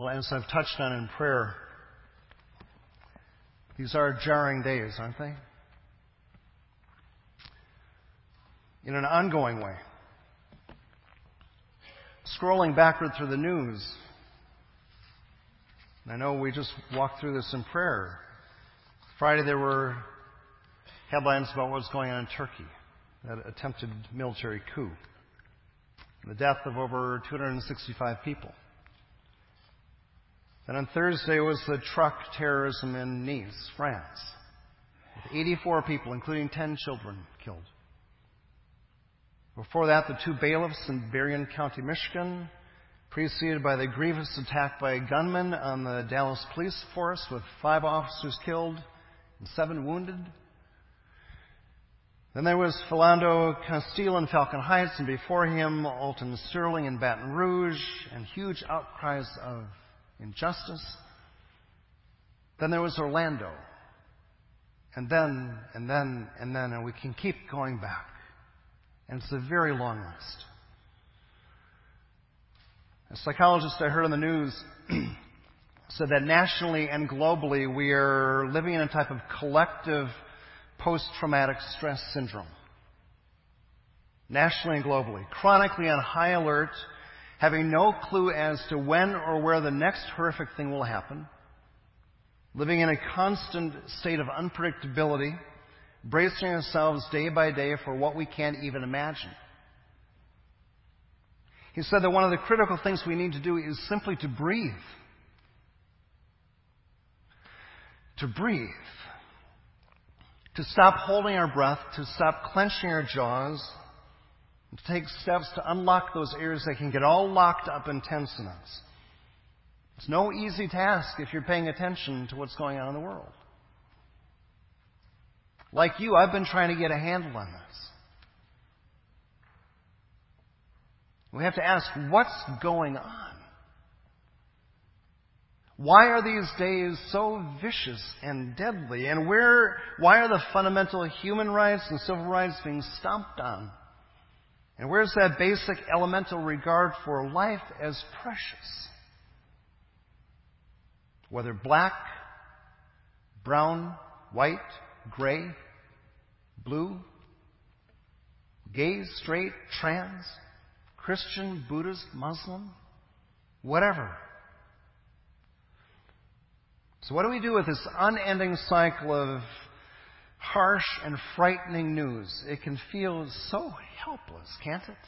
Well, as I've touched on in prayer, these are jarring days, aren't they? In an ongoing way. Scrolling backward through the news, and I know we just walked through this in prayer. Friday there were headlines about what's going on in Turkey, that attempted military coup, and the death of over 265 people. Then on Thursday was the truck terrorism in Nice, France, with 84 people, including 10 children, killed. Before that, the two bailiffs in Berrien County, Michigan, preceded by the grievous attack by gunmen on the Dallas police force, with 5 officers killed and 7 wounded. Then there was Philando Castile in Falcon Heights, and before him, Alton Sterling in Baton Rouge, and huge outcries of injustice. Then there was Orlando. And we can keep going back. And it's a very long list. A psychologist I heard on the news said that nationally and globally we are living in a type of collective post-traumatic stress syndrome. Nationally and globally. Chronically on high alert, having no clue as to when or where the next horrific thing will happen. Living in a constant state of unpredictability. Bracing ourselves day by day for what we can't even imagine. He said that one of the critical things we need to do is simply to breathe. To breathe. To stop holding our breath, to stop clenching our jaws, and to take steps to unlock those areas that can get all locked up and tense in us. It's no easy task if you're paying attention to what's going on in the world. Like you, I've been trying to get a handle on this. We have to ask, what's going on? Why are these days so vicious and deadly? And why are the fundamental human rights and civil rights being stomped on? And where's that basic elemental regard for life as precious? Whether black, brown, white, gray, blue, gay, straight, trans, Christian, Buddhist, Muslim, whatever. So what do we do with this unending cycle of harsh and frightening news? It can feel so helpless, can't it?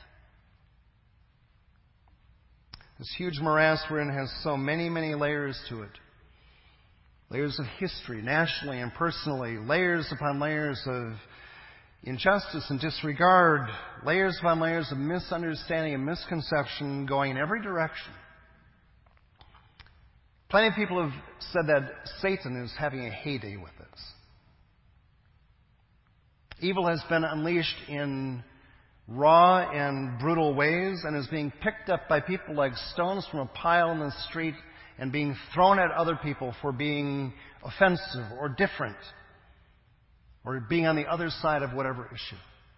This huge morass we're in has so many, many layers to it. Layers of history, nationally and personally, layers upon layers of injustice and disregard, layers upon layers of misunderstanding and misconception going in every direction. Plenty of people have said that Satan is having a heyday with this. Evil has been unleashed in raw and brutal ways and is being picked up by people like stones from a pile in the street and being thrown at other people for being offensive or different or being on the other side of whatever issue.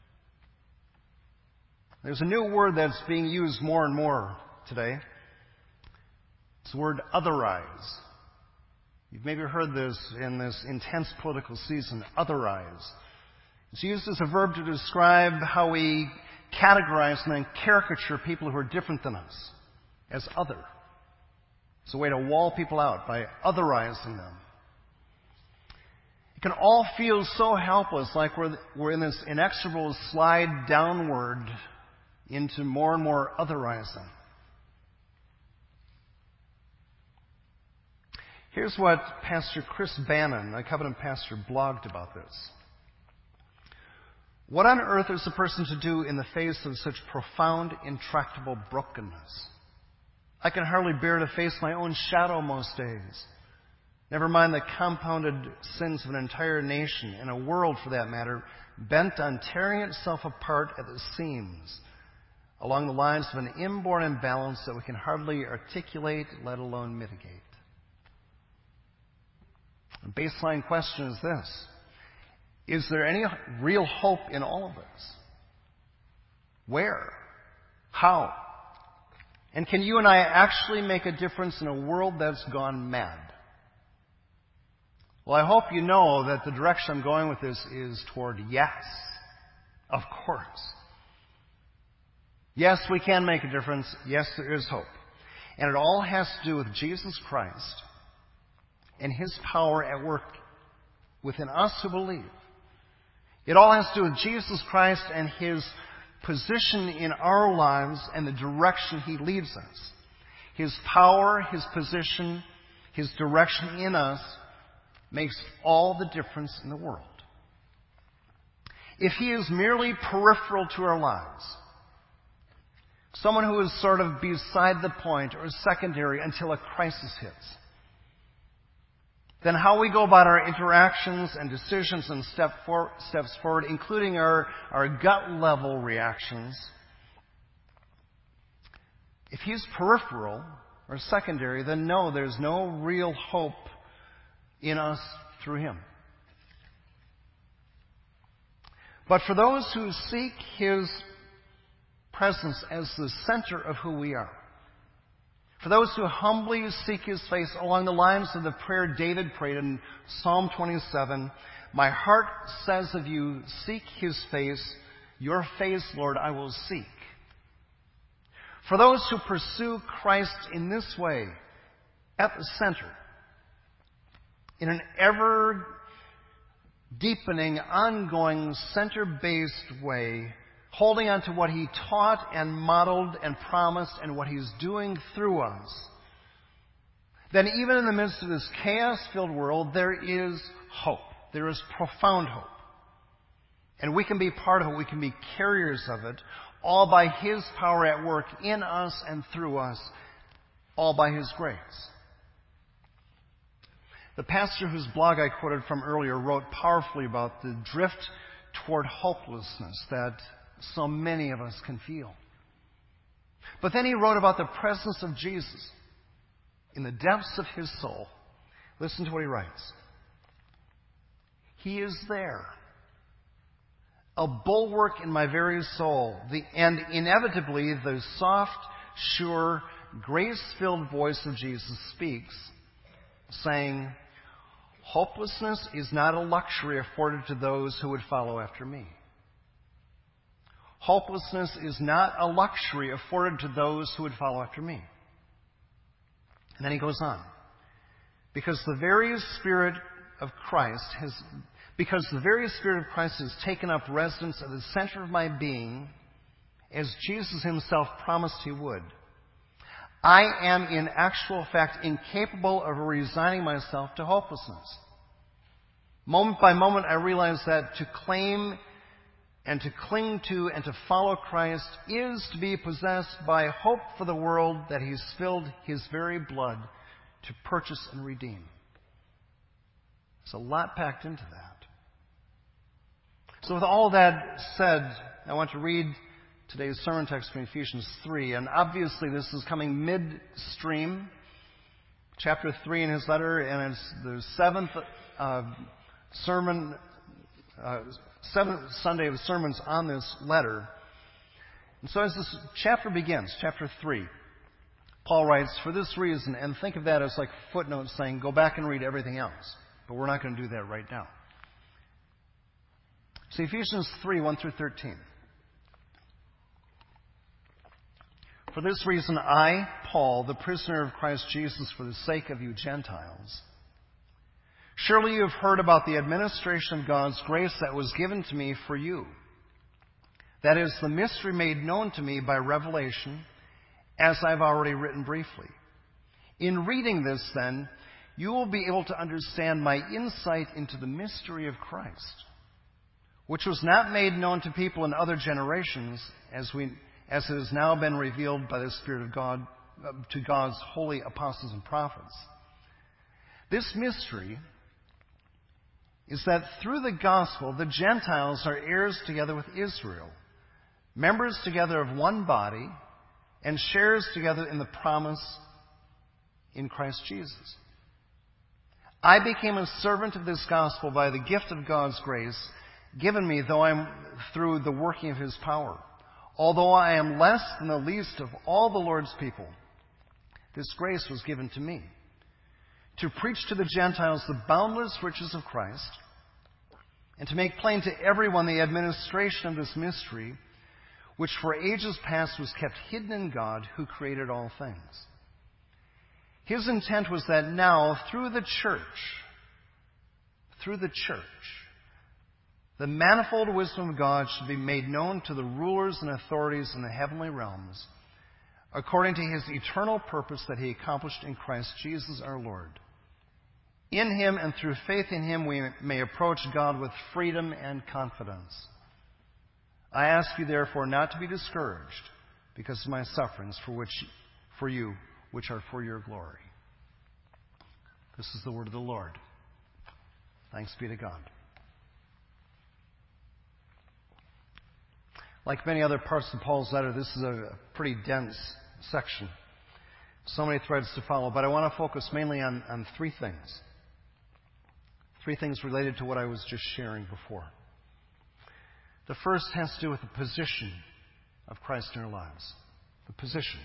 There's a new word that's being used more and more today. It's the word otherize. You've maybe heard this in this intense political season, otherize. It's used as a verb to describe how we categorize and then caricature people who are different than us as other. It's a way to wall people out by otherizing them. It can all feel so helpless, like we're in this inexorable slide downward into more and more otherizing. Here's what Pastor Chris Bannon, a Covenant pastor, blogged about this. What on earth is a person to do in the face of such profound, intractable brokenness? I can hardly bear to face my own shadow most days. Never mind the compounded sins of an entire nation, and a world, for that matter, bent on tearing itself apart at the seams, along the lines of an inborn imbalance that we can hardly articulate, let alone mitigate. The baseline question is this: is there any real hope in all of this? Where? How? And can you and I actually make a difference in a world that's gone mad? Well, I hope you know that the direction I'm going with this is toward yes. Of course. Yes, we can make a difference. Yes, there is hope. And it all has to do with Jesus Christ and His power at work within us who believe. It all has to do with Jesus Christ and His position in our lives and the direction He leads us. His power, His position, His direction in us makes all the difference in the world. If He is merely peripheral to our lives, someone who is sort of beside the point or secondary until a crisis hits, then how we go about our interactions and decisions and steps forward, including our gut level reactions, if He's peripheral or secondary, then no, there's no real hope in us through Him. But for those who seek His presence as the center of who we are, for those who humbly seek His face along the lines of the prayer David prayed in Psalm 27, my heart says of you, seek His face, your face, Lord, I will seek. For those who pursue Christ in this way, at the center, in an ever deepening, ongoing, center-based way, holding on to what He taught and modeled and promised and what He's doing through us, then even in the midst of this chaos-filled world, there is hope. There is profound hope. And we can be part of it. We can be carriers of it, all by His power at work in us and through us, all by His grace. The pastor whose blog I quoted from earlier wrote powerfully about the drift toward hopelessness that so many of us can feel. But then he wrote about the presence of Jesus in the depths of his soul. Listen to what he writes. He is there, a bulwark in my very soul, and inevitably the soft, sure, grace-filled voice of Jesus speaks, saying, hopelessness is not a luxury afforded to those who would follow after me. Hopelessness is not a luxury afforded to those who would follow after me. And then he goes on. Because the very Spirit of Christ has taken up residence at the center of my being, as Jesus Himself promised He would, I am in actual fact incapable of resigning myself to hopelessness. Moment by moment, I realize that to claim and to cling to and to follow Christ is to be possessed by hope for the world that He's spilled His very blood to purchase and redeem. There's a lot packed into that. So with all that said, I want to read today's sermon text from Ephesians 3. And obviously this is coming midstream, chapter 3 in his letter, and it's the seventh Sunday of sermons on this letter. And so as this chapter begins, chapter 3, Paul writes, for this reason, and think of that as like a footnote saying, go back and read everything else. But we're not going to do that right now. So Ephesians 3, 1 through 13. For this reason, I, Paul, the prisoner of Christ Jesus, for the sake of you Gentiles, surely you have heard about the administration of God's grace that was given to me for you. That is, the mystery made known to me by revelation, as I've already written briefly. In reading this, then, you will be able to understand my insight into the mystery of Christ, which was not made known to people in other generations, as it has now been revealed by the Spirit of God to God's holy apostles and prophets. This mystery is that through the gospel, the Gentiles are heirs together with Israel, members together of one body, and sharers together in the promise in Christ Jesus. I became a servant of this gospel by the gift of God's grace given me, though I'm through the working of His power. Although I am less than the least of all the Lord's people, this grace was given to me, to preach to the Gentiles the boundless riches of Christ, and to make plain to everyone the administration of this mystery, which for ages past was kept hidden in God, who created all things. His intent was that now, through the church, the manifold wisdom of God should be made known to the rulers and authorities in the heavenly realms, according to His eternal purpose that He accomplished in Christ Jesus our Lord. In Him and through faith in Him we may approach God with freedom and confidence. I ask you therefore not to be discouraged because of my sufferings for you, which are for your glory. This is the word of the Lord. Thanks be to God. Like many other parts of Paul's letter, this is a pretty dense section. So many threads to follow, but I want to focus mainly on three things. Three things related to what I was just sharing before. The first has to do with the position of Christ in our lives. The position.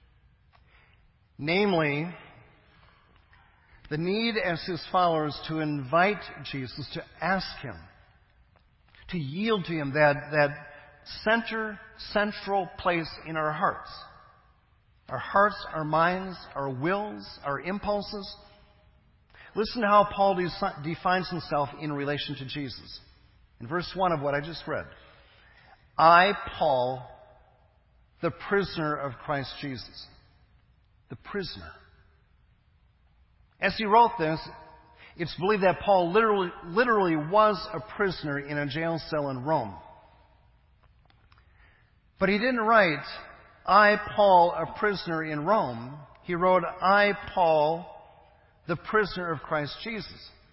Namely, the need as His followers to invite Jesus, to ask Him, to yield to Him that central place in our hearts. Our hearts, our minds, our wills, our impulses. Listen to how Paul defines himself in relation to Jesus. In verse 1 of what I just read. I, Paul, the prisoner of Christ Jesus. The prisoner. As he wrote this, it's believed that Paul literally was a prisoner in a jail cell in Rome. But he didn't write, I, Paul, a prisoner in Rome. He wrote, I, Paul, the prisoner of Christ Jesus.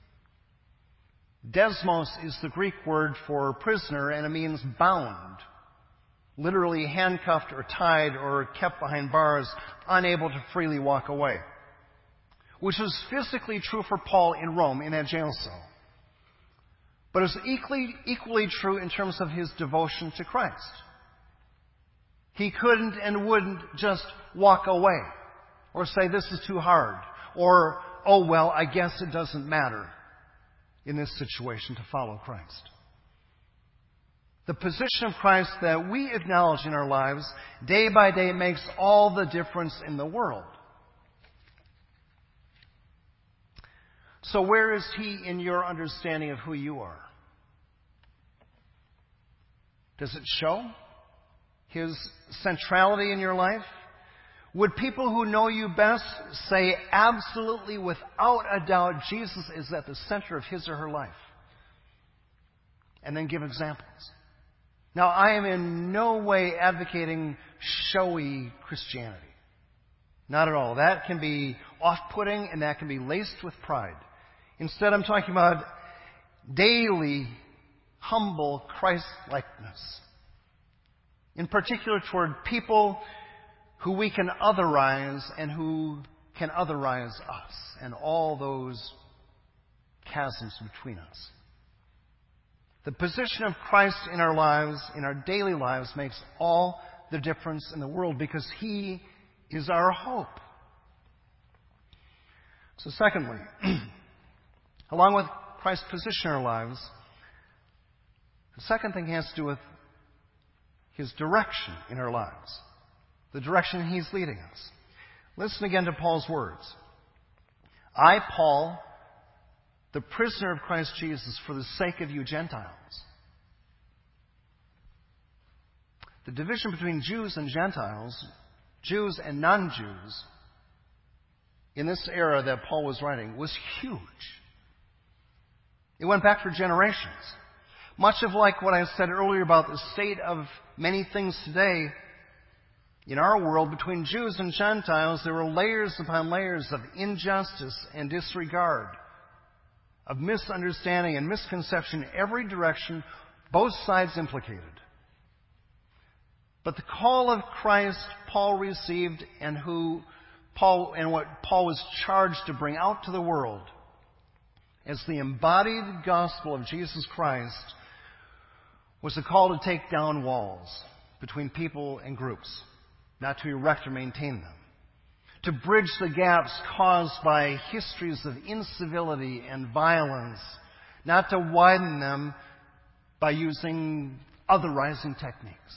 Desmos is the Greek word for prisoner, and it means bound. Literally handcuffed or tied or kept behind bars, unable to freely walk away. Which was physically true for Paul in Rome, in that jail cell. But it was equally true in terms of his devotion to Christ. He couldn't and wouldn't just walk away or say, this is too hard, or, oh well, I guess it doesn't matter in this situation to follow Christ. The position of Christ that we acknowledge in our lives day by day makes all the difference in the world. So where is He in your understanding of who you are? Does it show His centrality in your life? Would people who know you best say absolutely without a doubt Jesus is at the center of his or her life? And then give examples. Now, I am in no way advocating showy Christianity. Not at all. That can be off-putting and that can be laced with pride. Instead, I'm talking about daily, humble Christ-likeness. In particular toward people who we can otherize and who can otherize us, and all those chasms between us. The position of Christ in our lives, in our daily lives, makes all the difference in the world because He is our hope. So secondly, along with Christ's position in our lives, the second thing has to do with His direction in our lives. The direction He's leading us. Listen again to Paul's words. I, Paul, the prisoner of Christ Jesus, for the sake of you Gentiles. The division between Jews and Gentiles, Jews and non-Jews, in this era that Paul was writing, was huge. It went back for generations. Much of like what I said earlier about the state of many things today, in our world, between Jews and Gentiles, there were layers upon layers of injustice and disregard, of misunderstanding and misconception in every direction, both sides implicated. But the call of Christ Paul received and what Paul was charged to bring out to the world as the embodied gospel of Jesus Christ was a call to take down walls, between people and groups, not to erect or maintain them. To bridge the gaps caused by histories of incivility and violence, not to widen them by using otherizing techniques.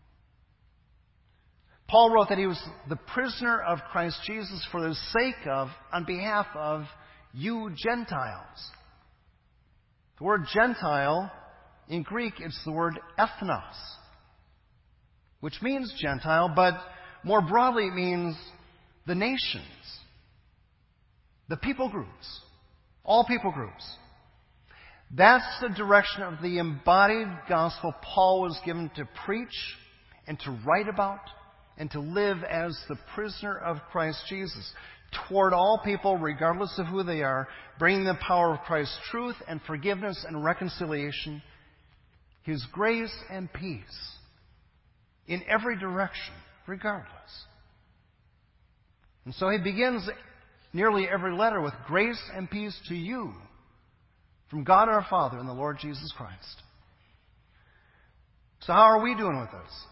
Paul wrote that he was the prisoner of Christ Jesus for the sake of, on behalf of, you Gentiles. The word Gentile, in Greek, it's the word ethnos, which means Gentile, but more broadly it means the nations, the people groups, all people groups. That's the direction of the embodied gospel Paul was given to preach and to write about and to live as the prisoner of Christ Jesus toward all people, regardless of who they are, bringing the power of Christ's truth and forgiveness and reconciliation, His grace and peace in every direction, regardless. And so he begins nearly every letter with grace and peace to you from God our Father and the Lord Jesus Christ. So how are we doing with this?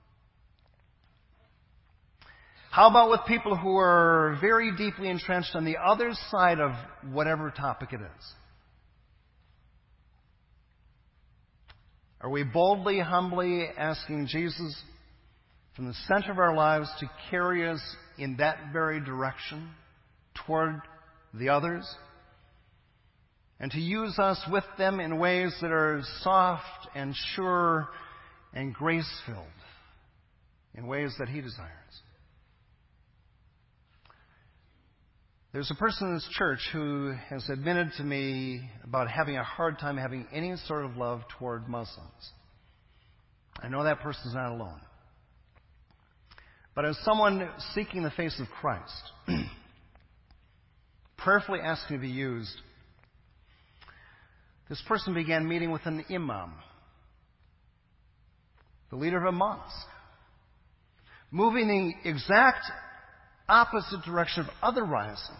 How about with people who are very deeply entrenched on the other side of whatever topic it is? Are we boldly, humbly asking Jesus from the center of our lives to carry us in that very direction toward the others? And to use us with them in ways that are soft and sure and grace-filled, in ways that He desires. There's a person in this church who has admitted to me about having a hard time having any sort of love toward Muslims. I know that person's not alone. But as someone seeking the face of Christ, prayerfully asking to be used, this person began meeting with an imam, the leader of a mosque, moving the exact opposite direction of otherizing,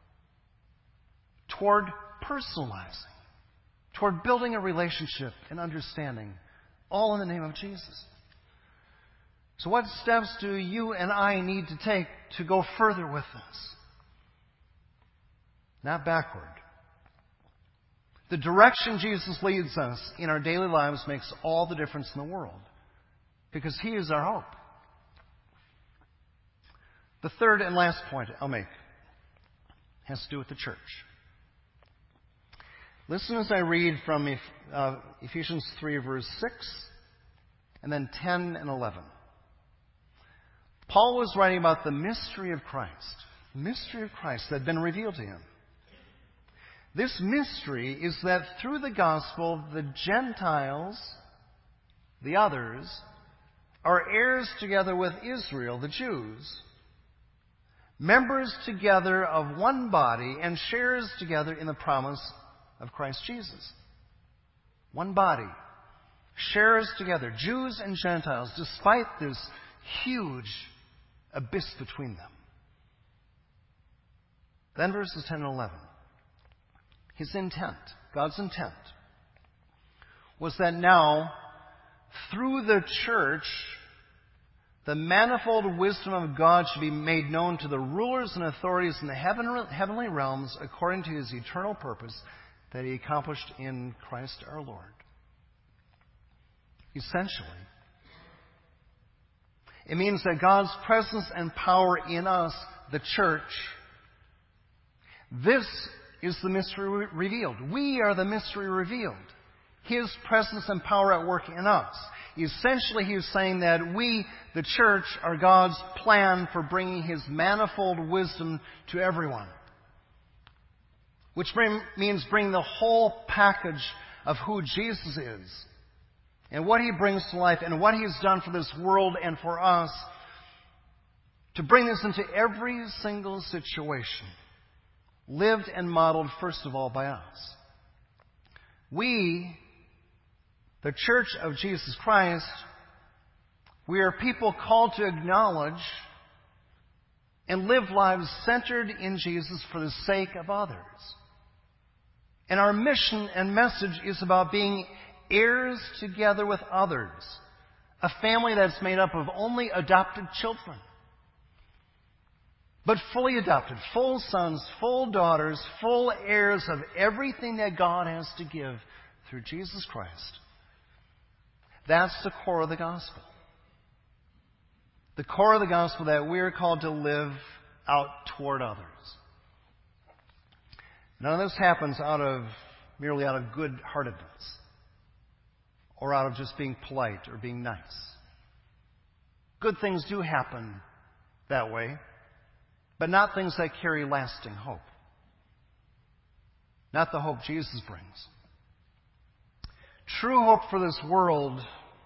toward personalizing, toward building a relationship and understanding, all in the name of Jesus. So what steps do you and I need to take to go further with this? Not backward. The direction Jesus leads us in our daily lives makes all the difference in the world, because He is our hope. The third and last point I'll make has to do with the church. Listen as I read from Ephesians 3, verse 6, and then 10 and 11. Paul was writing about the mystery of Christ that had been revealed to him. This mystery is that through the gospel, the Gentiles, the others, are heirs together with Israel, the Jews, members together of one body, and sharers together in the promise of Christ Jesus. One body, sharers together, Jews and Gentiles, despite this huge abyss between them. Then verses 10 and 11. His intent, God's intent, was that now, through the church, the manifold wisdom of God should be made known to the rulers and authorities in the heavenly realms according to His eternal purpose that He accomplished in Christ our Lord. Essentially, it means that God's presence and power in us, the church, this is the mystery revealed. We are the mystery revealed. His presence and power at work in us. Essentially, He is saying that we, the church, are God's plan for bringing His manifold wisdom to everyone. Which means bring the whole package of who Jesus is and what He brings to life and what He's done for this world and for us, to bring this into every single situation, lived and modeled first of all by us. We, the Church of Jesus Christ, we are people called to acknowledge and live lives centered in Jesus for the sake of others. And our mission and message is about being heirs together with others A family that's made up of only adopted children. But fully adopted, full sons, full daughters, full heirs of everything that God has to give through Jesus Christ. That's the core of the gospel. The core of the gospel that we're called to live out toward others. None of this happens merely out of good-heartedness or out of just being polite or being nice. Good things do happen that way, but not things that carry lasting hope. Not the hope Jesus brings. True hope for this world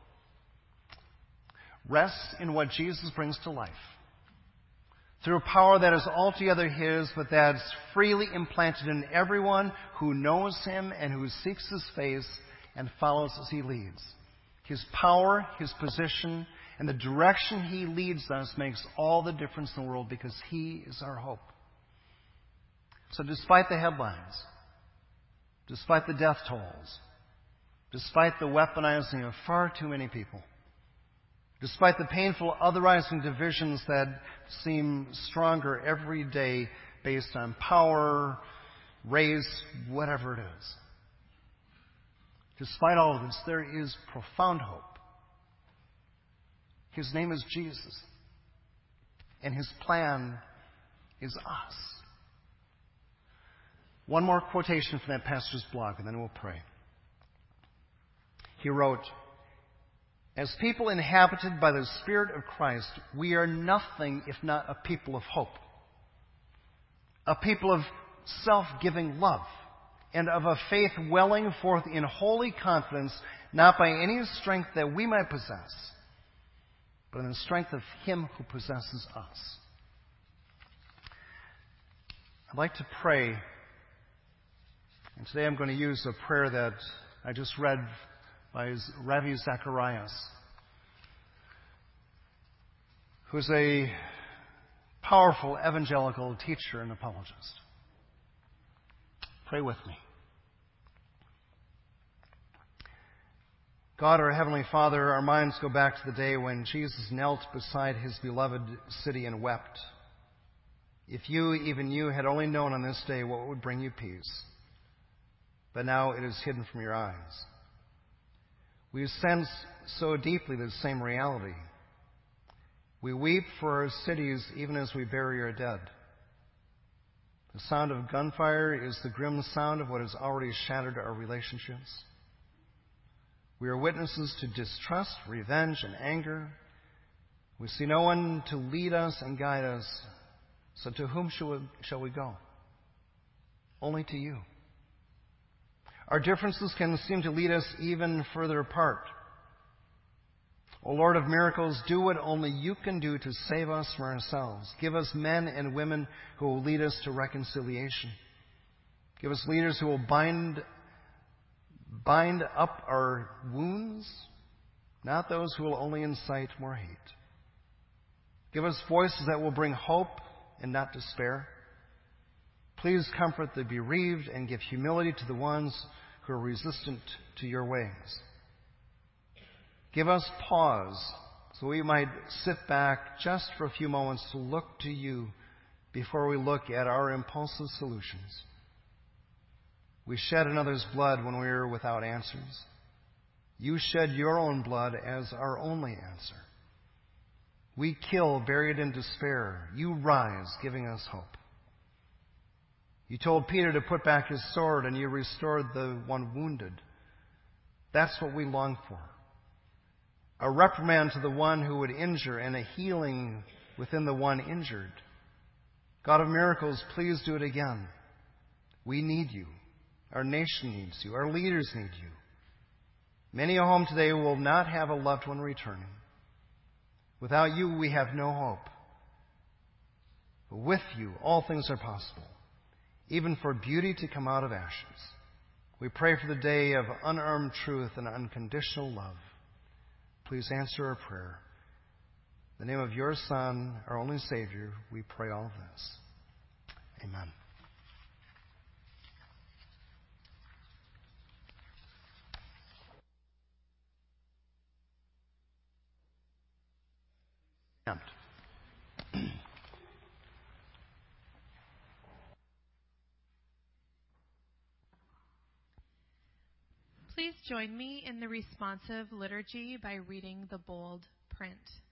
rests in what Jesus brings to life. Through a power that is altogether His, but that's freely implanted in everyone who knows Him and who seeks His face and follows as He leads. His power, His position, and the direction He leads us makes all the difference in the world because He is our hope. So despite the headlines, despite the death tolls, despite the weaponizing of far too many people, despite the painful otherizing divisions that seem stronger every day based on power, race, whatever it is, despite all of this, there is profound hope. His name is Jesus, and His plan is us. One more quotation from that pastor's blog, and then we'll pray. He wrote, "As people inhabited by the Spirit of Christ, we are nothing if not a people of hope. A people of self-giving love, and of a faith welling forth in holy confidence, not by any strength that we might possess, but in the strength of Him who possesses us." I'd like to pray, and today I'm going to use a prayer that I just read by Ravi Zacharias, who's a powerful evangelical teacher and apologist. Pray with me. God, our Heavenly Father, our minds go back to the day when Jesus knelt beside His beloved city and wept. If you, even you, had only known on this day what would bring you peace, but now it is hidden from your eyes. We sense so deeply the same reality. We weep for our cities even as we bury our dead. The sound of gunfire is the grim sound of what has already shattered our relationships. We are witnesses to distrust, revenge, and anger. We see no one to lead us and guide us. So to whom shall we go? Only to you. Our differences can seem to lead us even further apart. O Lord of miracles, do what only you can do to save us from ourselves. Give us men and women who will lead us to reconciliation. Give us leaders who will bind up our wounds, not those who will only incite more hate. Give us voices that will bring hope and not despair. Please comfort the bereaved and give humility to the ones who are resistant to your ways. Give us pause so we might sit back just for a few moments to look to you before we look at our impulsive solutions. We shed another's blood when we are without answers. You shed your own blood as our only answer. We kill buried in despair. You rise, giving us hope. You told Peter to put back his sword, and you restored the one wounded. That's what we long for. A reprimand to the one who would injure, and a healing within the one injured. God of miracles, please do it again. We need you. Our nation needs you. Our leaders need you. Many a home today will not have a loved one returning. Without you, we have no hope. But with you, all things are possible, even for beauty to come out of ashes. We pray for the day of unarmed truth and unconditional love. Please answer our prayer. In the name of your Son, our only Savior, we pray all this. Amen. Please join me in the responsive liturgy by reading the bold print.